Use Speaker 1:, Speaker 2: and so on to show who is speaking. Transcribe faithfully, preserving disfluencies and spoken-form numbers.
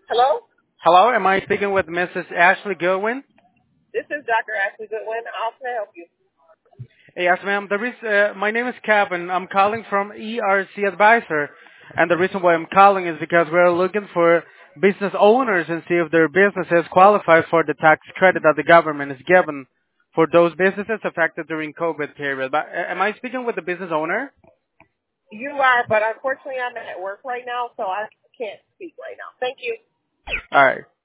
Speaker 1: Hello?
Speaker 2: Hello, am I speaking with Missus Ashley Goodwin?
Speaker 1: This is Doctor Ashley Goodwin. How can I help you?
Speaker 2: Yes, ma'am. The reason, uh, my name is Kevin. I'm calling from E R C Advisor, and the reason why I'm calling is because we're looking for business owners and see if their businesses qualify for the tax credit that the government is given for those businesses affected during COVID period. But uh, am I speaking with the business owner?
Speaker 1: You are, but unfortunately I'm at work right now, so I can't speak right now. Thank you.
Speaker 2: All right.